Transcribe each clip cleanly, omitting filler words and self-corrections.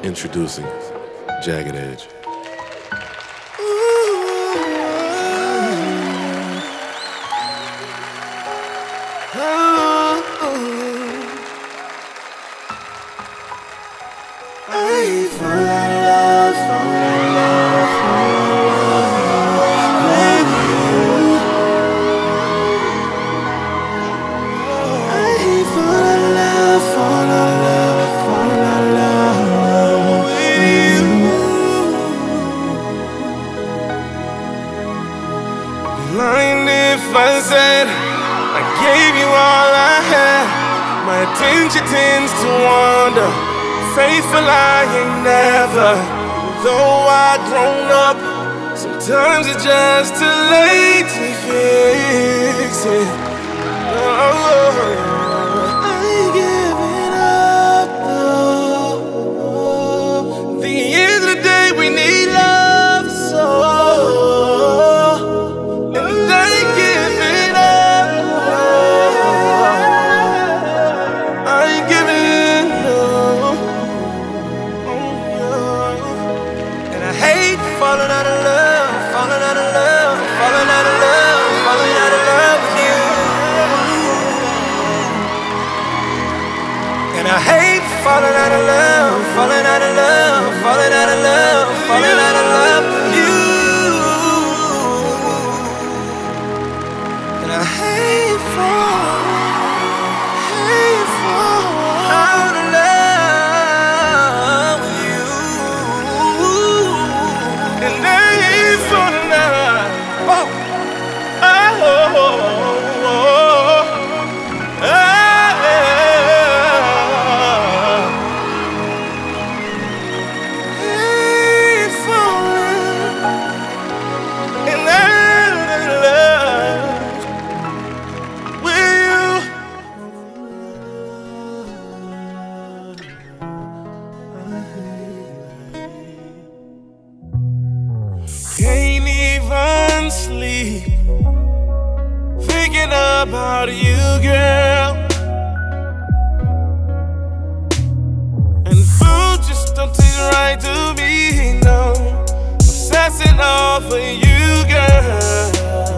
Introducing Jagged Edge. Lying if I said I gave you all I had. My attention tends to wander. Faithful I ain't never. Though I've grown up, sometimes it's just too late to fix it. I ain't giving up though. The end of the day we need love so. Falling out of love, falling out of love, falling out of love, falling out of love with you. And I hate falling out of love, falling out of love, falling out of love, falling out of love with you. And I hate falling out of love with you. And I ain't falling out. Ain't falling in love with you. Can't even sleep thinking about you, girl. And food just don't taste right to me, no. Obsessing over you, girl.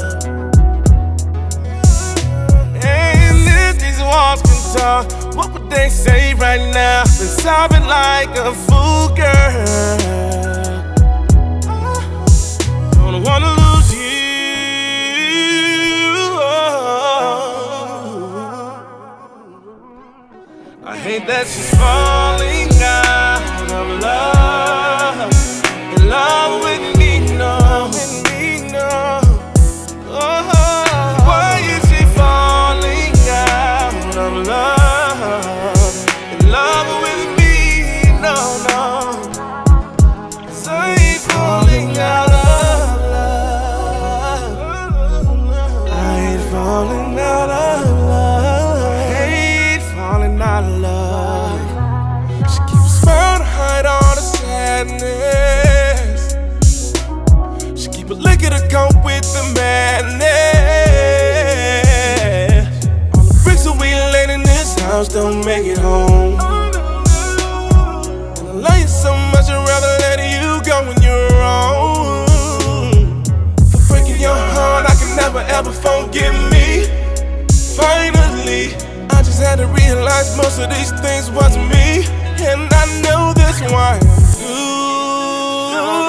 And if these walls can talk, what would they say right now? Been sobbing like a fool, girl. Don't wanna lose you. I hate that she's falling out of love. In love with me, no. Oh, why is she falling out of love? In love with me, no. 'Cause I ain't falling out of falling out of love. I hate falling out of love. She keeps a smile to hide all the sadness. She keep a liquor to go with the madness. All the bricks that we laid in this house don't make it home. And I love you so much, I'd rather let you go when you're wrong. For breaking your heart, I can never ever forgive me. Finally, I just had to realize most of these things wasn't me. And I know that's why I'm